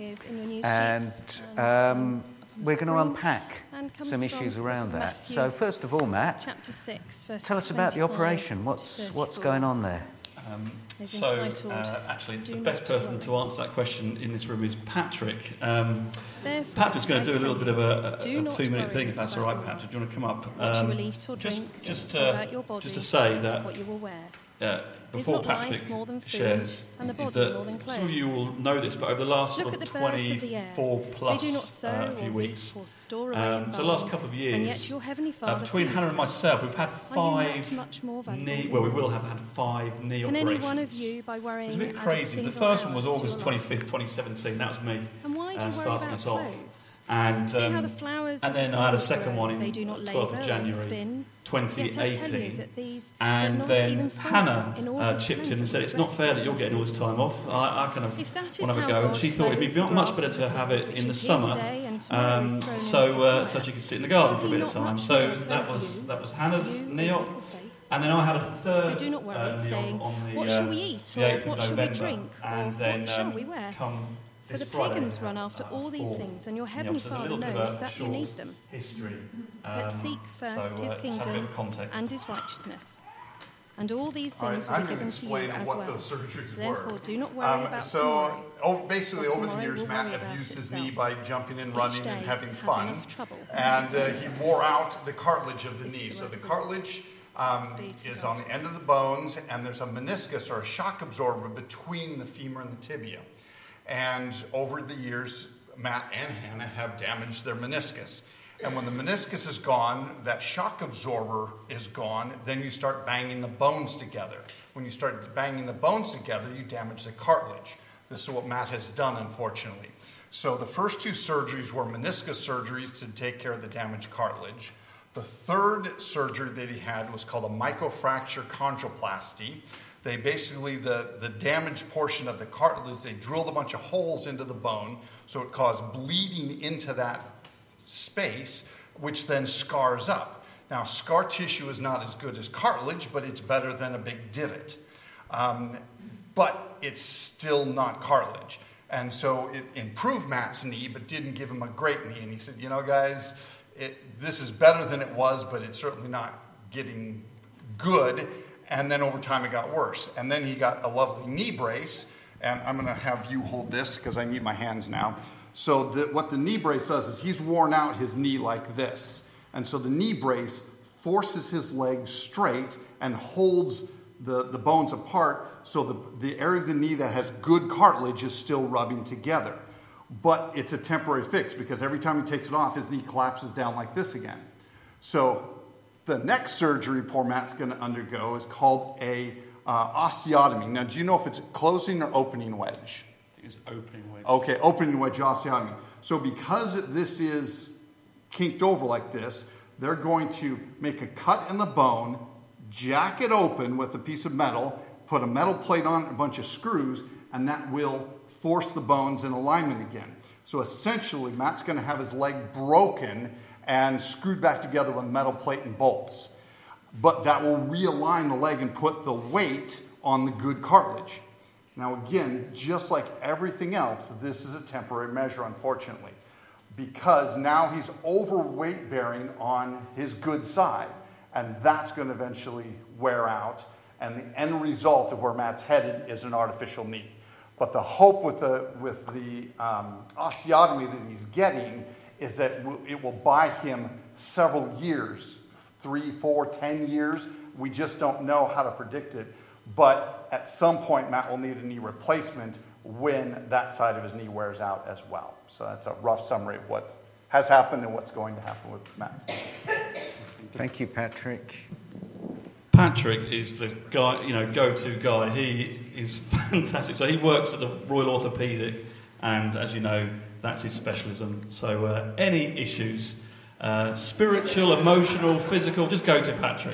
is in your new and sheets. And we're going to unpack and comes some from issues the book around of that. Matthew, So first of all, Matt, chapter 6, verses tell us about the 25 operation. to What's 34. going on there? Is So, entitled, actually, "Do the Not best person Worry." to answer that question in this room is Patrick. Therefore, Patrick's going I to do a tell little bit you, of a do not 2-minute worry thing, if that's all about right, your Patrick. Do you want to come up? what you will eat or drink, just about your body, to say that what you will wear. before Is not life Patrick more than food, shares, and the is body that more than some of you clothes? will know this, but over the last Look sort at of the birds of the air. 24 plus They do not sow a few or weeks, reap or store away in so the last barns, couple of and years, yet your heavenly Father between feeds Hannah and them. myself, we've had Are you not 5 much more valuable knee. than Well, we they? will have had 5 knee Can operations. any one of you, by worrying, It's a bit add crazy. The single first one was hour to August your life? 25th, 2017. That was me. And why do you worry starting about us off. clothes? And See how the flowers and of then the I had a field second grow. one in They do not 12th labour of or January spin. Yet I tell you 2018. that these, And not then even some Hannah in August chipped in and lentils said, "It's not dress fair that you're in getting all this time off. I kind of If that is want to have a how go." And God she thought it'd clothes be the much grass better of to the have field, it which in the is here summer, today and tomorrow is thrown into the so fire. she could sit in the garden Will for a he bit of not time. much So more that clothe was you, Hannah's you of knee op. little faith? And then I had a third So do not worry, knee op saying, on the, what shall we eat, the or 8th of what shall we November. drink, or And then, what shall we wear? come For the this Friday, pagans run after all these 4th. things, and your Yeah, heavenly so there's a Father little bit of knows a that you short need them. history. But seek first so, his let's have a bit kingdom of context. and his righteousness, and all these All right, things will I'm be going to given to you explain as what well. those surgeries Therefore, were. do not worry about So, tomorrow. basically, For over the tomorrow years, will Matt worry had about used his itself. knee by jumping and Each running day and having has fun. enough trouble. And he wore out the cartilage of the This is knee. the So word the of the cartilage Speed to is God. on the end of the bones, and there's a meniscus or a shock absorber between the femur and the tibia. And over the years, Matt and Hannah have damaged their meniscus. And when the meniscus is gone, that shock absorber is gone, then you start banging the bones together. When you start banging the bones together, you damage the cartilage. This is what Matt has done, unfortunately. So the first 2 surgeries were meniscus surgeries to take care of the damaged cartilage. The third surgery that he had was called a microfracture chondroplasty. They basically, the damaged portion of the cartilage, they drilled a bunch of holes into the bone, so it caused bleeding into that space, which then scars up. Now, scar tissue is not as good as cartilage, but it's better than a big divot. But it's still not cartilage. And so it improved Matt's knee, but didn't give him a great knee. And he said, guys, this is better than it was, but it's certainly not getting good. And then over time it got worse. And then he got a lovely knee brace. And I'm going to have you hold this because I need my hands now. So what the knee brace does is he's worn out his knee like this. And so the knee brace forces his leg straight and holds the bones apart, so the area of the knee that has good cartilage is still rubbing together. But it's a temporary fix because every time he takes it off, his knee collapses down like this again. So the next surgery poor Matt's going to undergo is called a osteotomy. Now, do you know if it's closing or opening wedge? I think it's opening wedge. Okay, opening wedge osteotomy. So because this is kinked over like this, they're going to make a cut in the bone, jack it open with a piece of metal, put a metal plate on it, a bunch of screws, and that will force the bones in alignment again. So essentially, Matt's going to have his leg broken and screwed back together with a metal plate and bolts. But that will realign the leg and put the weight on the good cartilage. Now again, just like everything else, this is a temporary measure, unfortunately, because now he's overweight bearing on his good side, and that's going to eventually wear out, and the end result of where Matt's headed is an artificial knee. But the hope with the osteotomy that he's getting is that it will buy him several years, 3, 4, 10 years. We just don't know how to predict it. But at some point, Matt will need a knee replacement when that side of his knee wears out as well. So that's a rough summary of what has happened and what's going to happen with Matt's knee. Thank you, Patrick. Patrick is the guy, go-to guy. He is fantastic. So he works at the Royal Orthopaedic, and as you know, that's his specialism. So any issues, spiritual, emotional, physical, just go to Patrick.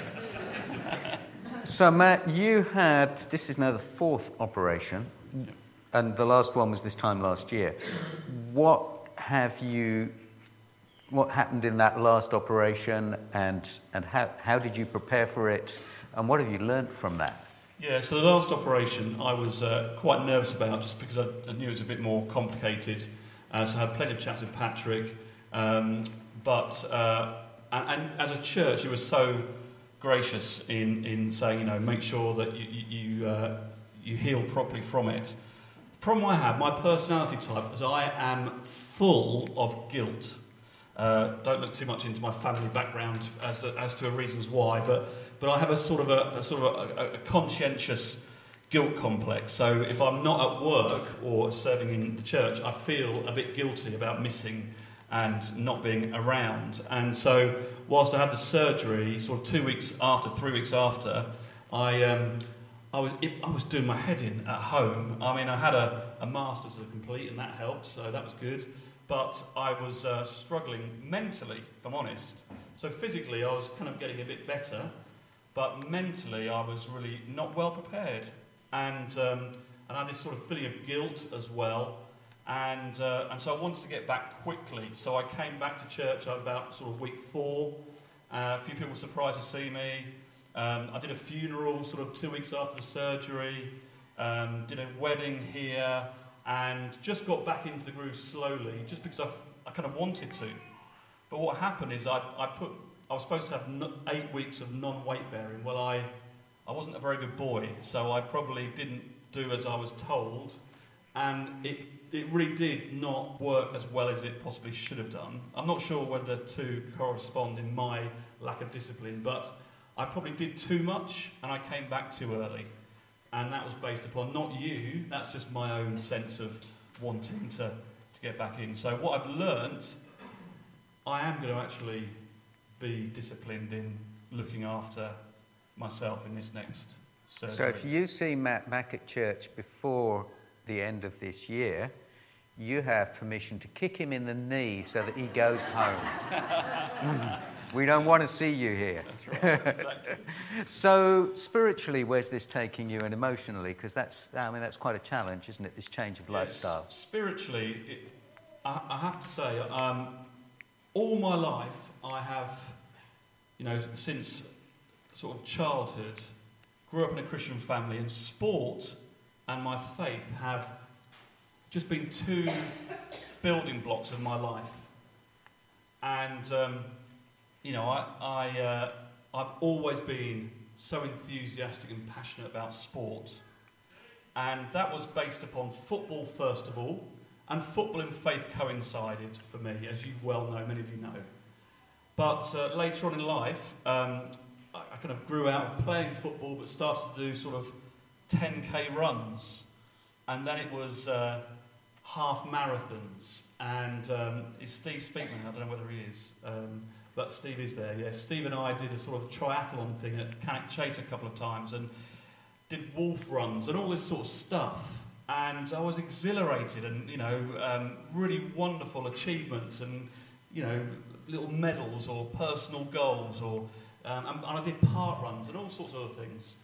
So, Matt, this is now the 4th operation, and the last one was this time last year. What happened in that last operation, and how did you prepare for it, and what have you learnt from that? Yeah, so the last operation I was quite nervous about, just because I knew it was a bit more complicated. So I had plenty of chats with Patrick. And as a church, he was so gracious in saying, make sure that you heal properly from it. The problem I have, my personality type, is I am full of guilt. Don't look too much into my family background as to reasons why, but I have a sort of a conscientious guilt complex. So if I'm not at work or serving in the church, I feel a bit guilty about missing and not being around. And so whilst I had the surgery, sort of 3 weeks after, I was doing my head in at home. I mean, I had a master's to complete, and that helped, so that was good. But I was struggling mentally, if I'm honest. So physically, I was kind of getting a bit better, but mentally, I was really not well prepared. And I had this sort of feeling of guilt as well. And so I wanted to get back quickly. So I came back to church about sort of week 4. A few people were surprised to see me. I did a funeral sort of 2 weeks after the surgery. Did a wedding here. And just got back into the groove slowly, just because I kind of wanted to. But what happened is I was supposed to have 8 weeks of non-weight bearing. Well, I wasn't a very good boy, so I probably didn't do as I was told. And it really did not work as well as it possibly should have done. I'm not sure whether the two correspond in my lack of discipline, but I probably did too much and I came back too early. And that was based upon not you, that's just my own sense of wanting to get back in. So what I've learnt, I am going to actually be disciplined in looking after myself in this next surgery. So if you see Matt back at church before the end of this year, you have permission to kick him in the knee so that he goes home. We don't want to see you here. That's right, exactly. So spiritually, where's this taking you, and emotionally? Because that's quite a challenge, isn't it, this change of lifestyle? Yes, spiritually, I have to say, all my life I have, since sort of childhood, grew up in a Christian family, and sport and my faith have just been two building blocks of my life. And, I've always been so enthusiastic and passionate about sport. And that was based upon football, first of all, and football and faith coincided for me, as you well know, many of you know. But later on in life, I kind of grew out of playing football, but started to do sort of 10k runs. And then it was half marathons. And is Steve Speakman? I don't know whether he is. But Steve is there, yes. Steve and I did a sort of triathlon thing at Cannock Chase a couple of times and did wolf runs and all this sort of stuff. And I was exhilarated and, really wonderful achievements and, little medals or personal goals or... and I did park runs and all sorts of other things.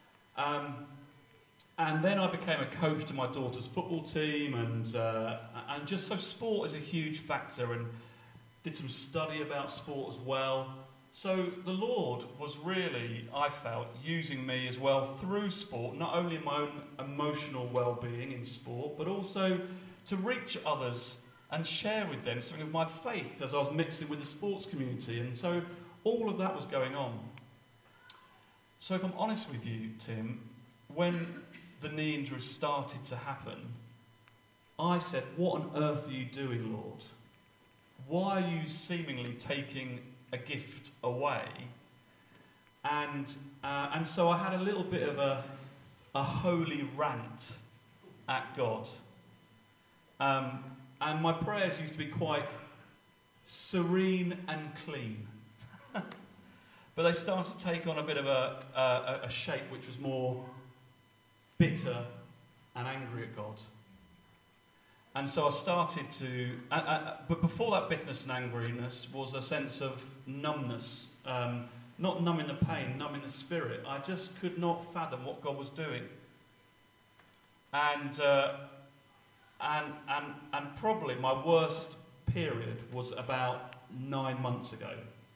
And then I became a coach to my daughter's football team and just so sport is a huge factor and did some study about sport as well. So the Lord was really, I felt, using me as well through sport, not only in my own emotional well-being in sport, but also to reach others and share with them something of my faith as I was mixing with the sports community. And so all of that was going on. So if I'm honest with you, Tim, when the knee injury started to happen, I said, what on earth are you doing, Lord? Why are you seemingly taking a gift away? And so I had a little bit of a holy rant at God. And my prayers used to be quite serene and clean. But they started to take on a bit of a shape which was more bitter and angry at God. And so I started to... but before that bitterness and angriness was a sense of numbness. Not numbing the pain, numbing the spirit. I just could not fathom what God was doing. And probably my worst period was about 9 months ago.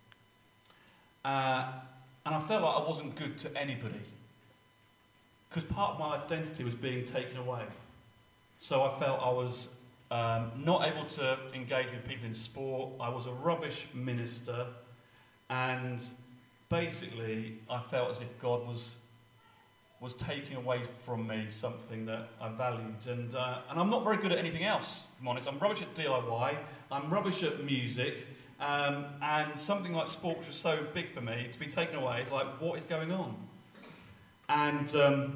And I felt like I wasn't good to anybody. Because part of my identity was being taken away. So I felt I was not able to engage with people in sport. I was a rubbish minister, and basically I felt as if God was taking away from me something that I valued, and I'm not very good at anything else, if I'm honest. I'm rubbish at DIY, I'm rubbish at music, and something like sport, which was so big for me, to be taken away, it's like, what is going on? And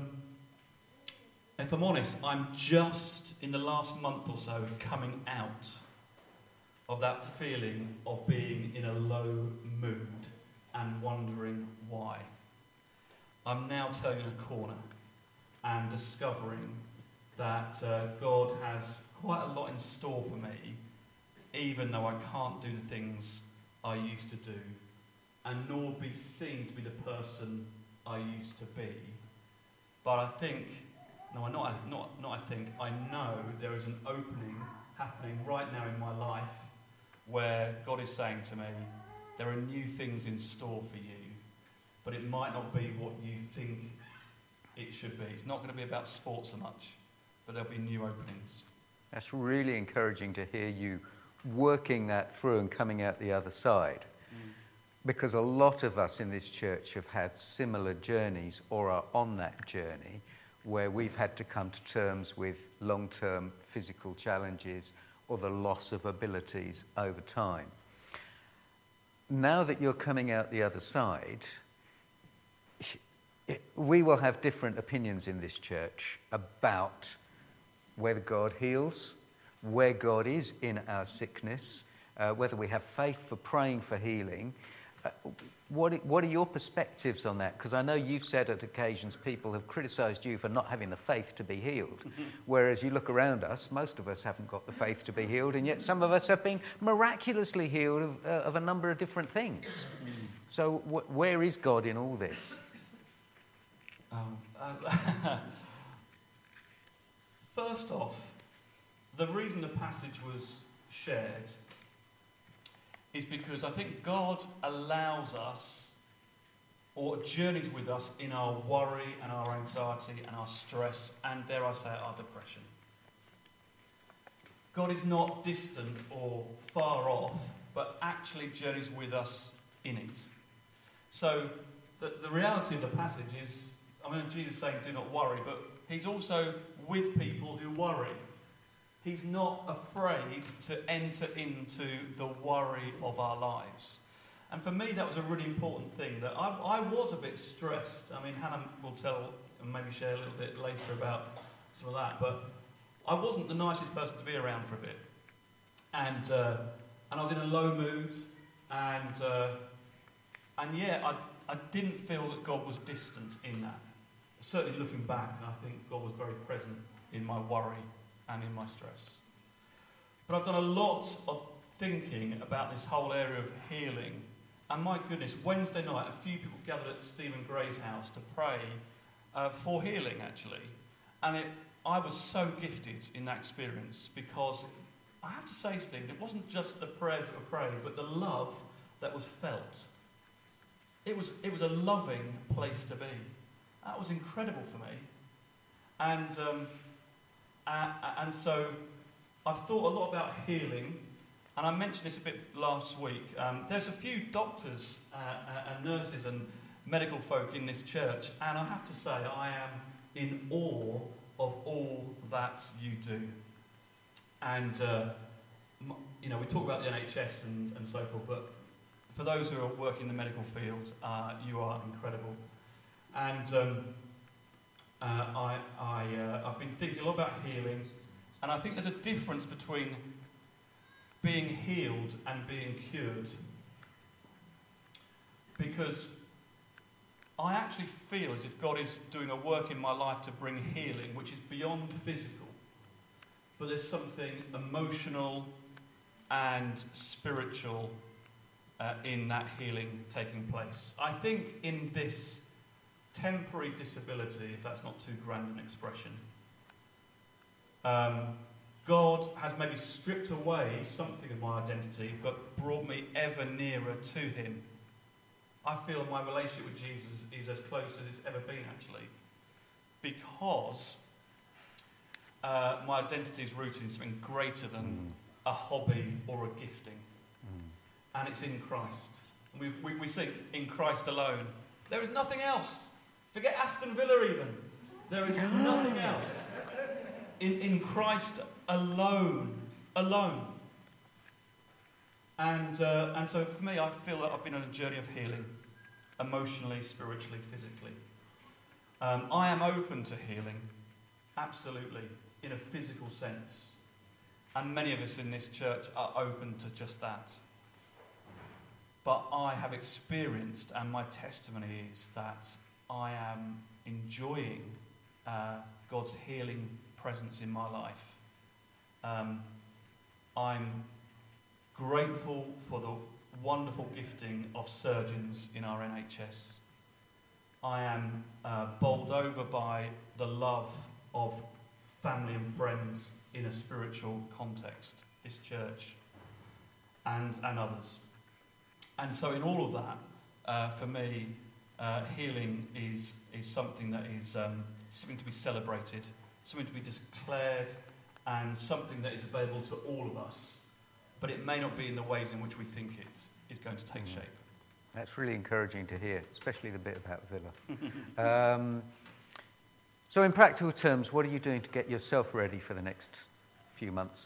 if I'm honest, I'm just, in the last month or so, coming out of that feeling of being in a low mood and wondering why. I'm now turning a corner and discovering that God has quite a lot in store for me, even though I can't do the things I used to do, and nor be seen to be the person I used to be. But I think, no, I know there is an opening happening right now in my life where God is saying to me, there are new things in store for you, but it might not be what you think it should be. It's not going to be about sport so much, but there'll be new openings. That's really encouraging to hear you working that through and coming out the other side. Because a lot of us in this church have had similar journeys or are on that journey where we've had to come to terms with long-term physical challenges or the loss of abilities over time. Now that you're coming out the other side, we will have different opinions in this church about whether God heals, where God is in our sickness, whether we have faith for praying for healing. What are your perspectives on that? Because I know you've said at occasions people have criticised you for not having the faith to be healed, whereas you look around us, most of us haven't got the faith to be healed, and yet some of us have been miraculously healed of a number of different things. So where is God in all this? First off, the reason the passage was shared is because I think God allows us, or journeys with us, in our worry and our anxiety and our stress and, dare I say it, our depression. God is not distant or far off, but actually journeys with us in it. So the reality of the passage is, I mean, Jesus is saying do not worry, but he's also with people who worry. He's not afraid to enter into the worry of our lives. And for me, that was a really important thing, that I was a bit stressed. I mean, Hannah will tell and maybe share a little bit later about some of that, but I wasn't the nicest person to be around for a bit. And I was in a low mood, and yeah, I didn't feel that God was distant in that. Certainly looking back, I think God was very present in my worry and in my stress. But I've done a lot of thinking about this whole area of healing. And my goodness, Wednesday night, a few people gathered at Stephen Gray's house to pray for healing, actually. And I was so gifted in that experience, because I have to say, Stephen, it wasn't just the prayers that were prayed, but the love that was felt. It was a loving place to be. That was incredible for me. And so I've thought a lot about healing, and I mentioned this a bit last week. There's a few doctors and nurses and medical folk in this church, and I have to say I am in awe of all that you do. And, we talk about the NHS and so forth, but for those who are working in the medical field, you are incredible. And I've been thinking a lot about healing, and I think there's a difference between being healed and being cured. Because I actually feel as if God is doing a work in my life to bring healing, which is beyond physical. But there's something emotional and spiritual in that healing taking place. I think in this temporary disability, if that's not too grand an expression, God has maybe stripped away something of my identity, but brought me ever nearer to him. I feel my relationship with Jesus is as close as it's ever been, actually, because my identity is rooted in something greater than a hobby or a gifting. And it's in Christ. And we sing, in Christ alone. There is nothing else. Forget Aston Villa even. There is nothing else. In Christ alone. Alone. And so for me, I feel that I've been on a journey of healing. Emotionally, spiritually, physically. I am open to healing. Absolutely. In a physical sense. And many of us in this church are open to just that. But I have experienced, and my testimony is that I am enjoying God's healing presence in my life. I'm grateful for the wonderful gifting of surgeons in our NHS. I am bowled over by the love of family and friends in a spiritual context, this church, and others. And so in all of that, for me, healing is something that is something to be celebrated, something to be declared, and something that is available to all of us. But it may not be in the ways in which we think it is going to take shape. That's really encouraging to hear, especially the bit about Villa. So in practical terms, what are you doing to get yourself ready for the next few months?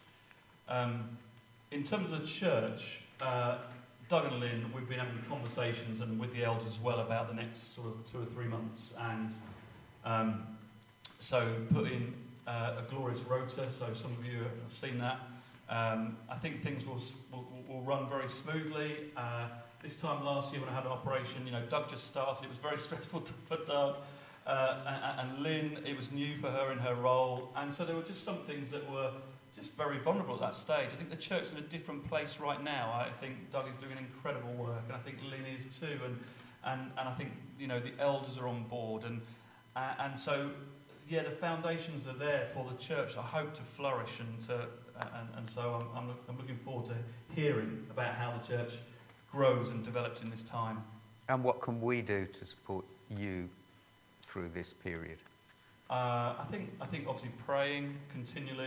In terms of the church, Doug and Lynn, we've been having conversations and with the elders as well about the next sort of 2 or 3 months, and so put in a glorious rota. So some of you have seen that. I think things will run very smoothly. This time last year when I had an operation, Doug just started. It was very stressful for Doug, and Lynn, it was new for her in her role, and so there were just some things that were just very vulnerable at that stage. I think the church's in a different place right now. I think Doug is doing incredible work, and I think Lynn is too, and I think the elders are on board, and so the foundations are there for the church. I hope to flourish, and so I'm looking forward to hearing about how the church grows and develops in this time. And what can we do to support you through this period? I think obviously praying continually.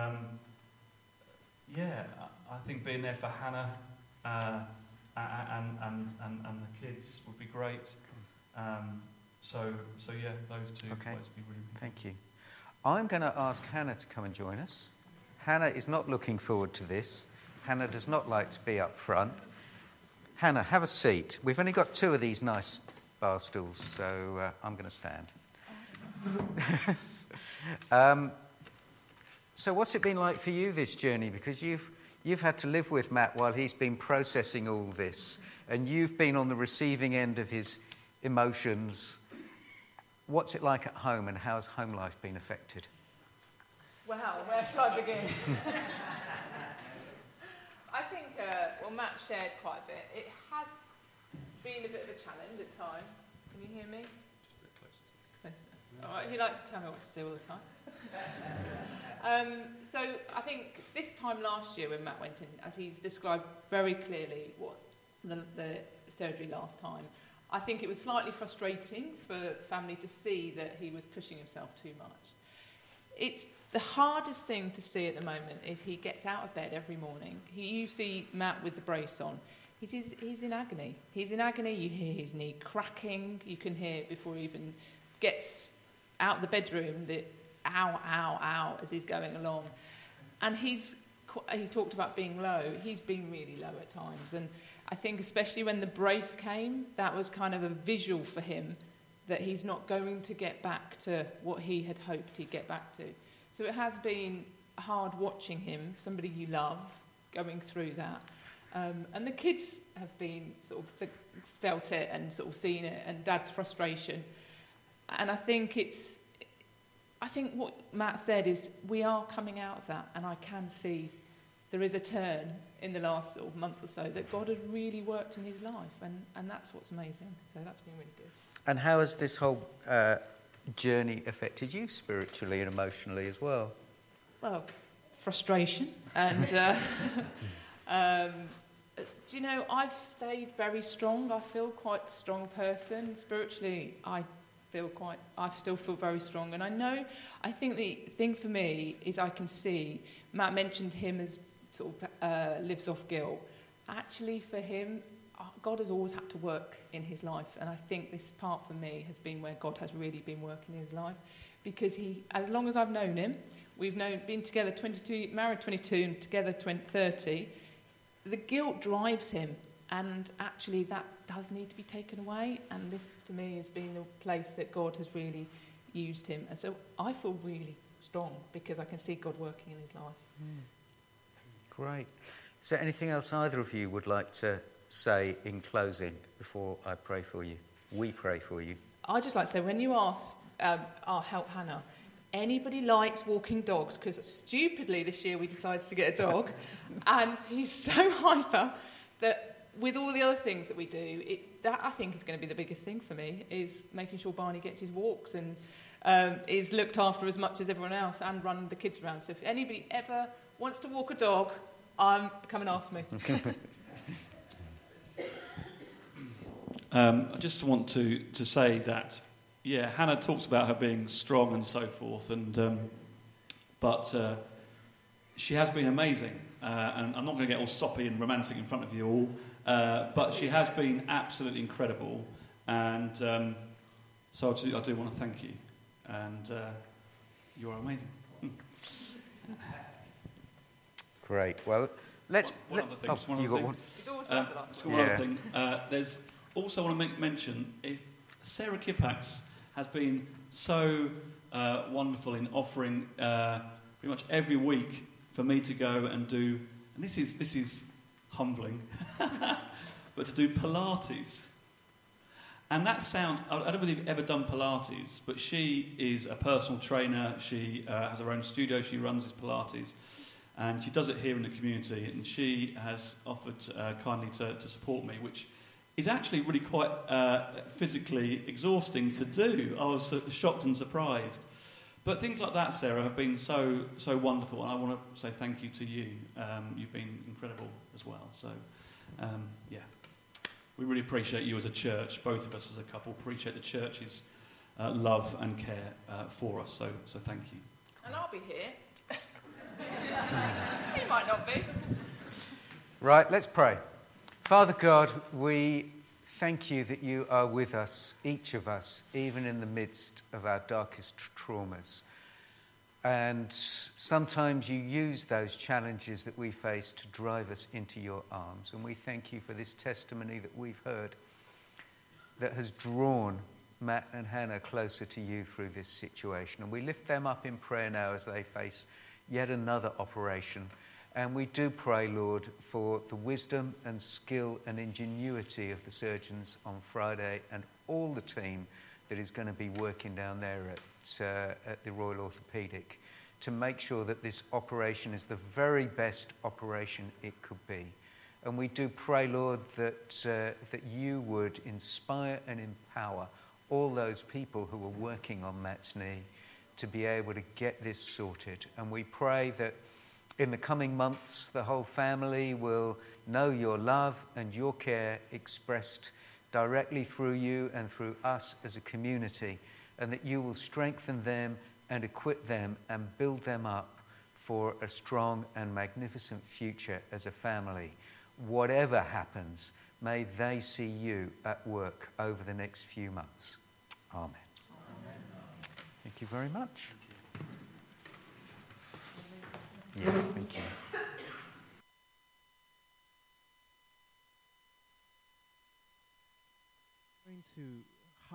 I think being there for Hannah and the kids would be great. So those two would be really good. Thank you. I'm going to ask Hannah to come and join us. Hannah is not looking forward to this. Hannah does not like to be up front. Hannah, have a seat. We've only got 2 of these nice bar stools, so I'm going to stand. So what's it been like for you, this journey? Because you've had to live with Matt while he's been processing all this, and you've been on the receiving end of his emotions. What's it like at home, and how's home life been affected? Wow, where shall I begin? I think, Matt shared quite a bit. It has been a bit of a challenge at times. Can you hear me? Just a bit closer. All right, he likes to tell me what to do all the time. So I think this time last year when Matt went in, as he's described very clearly what the surgery last time, I think it was slightly frustrating for family to see that he was pushing himself too much. It's the hardest thing to see at the moment is he gets out of bed every morning. You see Matt with the brace on. He's in agony. He's in agony. You hear his knee cracking. You can hear before he even gets out of the bedroom the ow, ow, ow as he's going along. And he talked about being low. He's been really low at times. And I think especially when the brace came, that was kind of a visual for him that he's not going to get back to what he had hoped he'd get back to. So it has been hard watching him, somebody you love, going through that. And the kids have been sort of felt it and sort of seen it, and Dad's frustration. And I think what Matt said is we are coming out of that, and I can see there is a turn in the last sort of month or so that God has really worked in his life, and that's what's amazing. So that's been really good. And how has this whole journey affected you spiritually and emotionally as well? Well, frustration and do you know, I've stayed very strong. I feel quite a strong person. Spiritually, I I still feel very strong. And I think the thing for me is I can see, Matt mentioned him as sort of lives off guilt. Actually, for him, God has always had to work in his life. And I think this part for me has been where God has really been working in his life. Because as long as I've known him, been together 22, married 22 and together 30, the guilt drives him. And actually that does need to be taken away. And this, for me, has been the place that God has really used him. And so I feel really strong because I can see God working in his life. Great. Is there anything else either of you would like to say in closing before I pray for you? We pray for you. I'd just like to say, when you ask our Help Hannah, anybody likes walking dogs, because stupidly this year we decided to get a dog, and he's so hyper that with all the other things that we do, that I think is going to be the biggest thing for me, is making sure Barney gets his walks and is looked after as much as everyone else and run the kids around. So if anybody ever wants to walk a dog, come and ask me. I just want to say that, Hannah talks about her being strong and so forth, but she has been amazing. And I'm not going to get all soppy and romantic in front of you all, but she has been absolutely incredible. And so I do want to thank you. And you are amazing. Great. Well, let's... One other thing. Just one you other got thing. one? It's always worth it. Just one other thing. There's also want to mention, if Sarah Kippax has been so wonderful in offering pretty much every week for me to go and do, and this is humbling, but to do Pilates. And that sounds, I don't know whether you've ever done Pilates, but she is a personal trainer. She has her own studio. She runs this Pilates. And she does it here in the community. And she has offered kindly to support me, which is actually really quite physically exhausting to do. I was shocked and surprised. But things like that, Sarah, have been so wonderful. And I want to say thank you to you. You've been incredible as well. So, we really appreciate you as a church. Both of us as a couple appreciate the church's love and care for us. So thank you. And I'll be here. He might not be. Right, let's pray. Father God, we thank you that you are with us, each of us, even in the midst of our darkest traumas. And sometimes you use those challenges that we face to drive us into your arms. And we thank you for this testimony that we've heard that has drawn Matt and Hannah closer to you through this situation. And we lift them up in prayer now as they face yet another operation. And we do pray, Lord, for the wisdom and skill and ingenuity of the surgeons on Friday and all the team that is going to be working down there at the Royal Orthopaedic to make sure that this operation is the very best operation it could be. And we do pray, Lord, that you would inspire and empower all those people who are working on Matt's knee to be able to get this sorted. And we pray that in the coming months, the whole family will know your love and your care expressed directly through you and through us as a community, and that you will strengthen them and equip them and build them up for a strong and magnificent future as a family. Whatever happens, may they see you at work over the next few months. Amen. Thank you very much. Yeah, thank you. Going to